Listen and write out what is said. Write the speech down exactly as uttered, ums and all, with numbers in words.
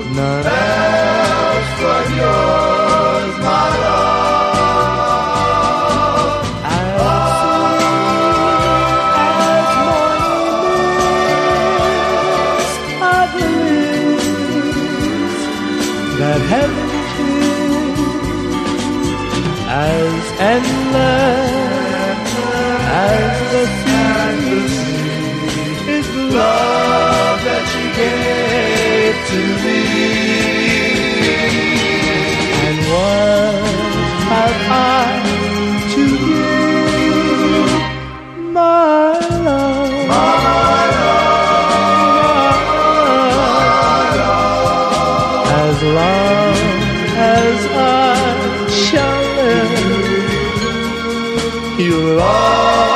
none else but yours, my love. As sweet as morning mist, that heaven kiss, as endless as the sea is the love that she gave to me. And what have I to give, my love, my love, my love, as long as I shall live, you'll always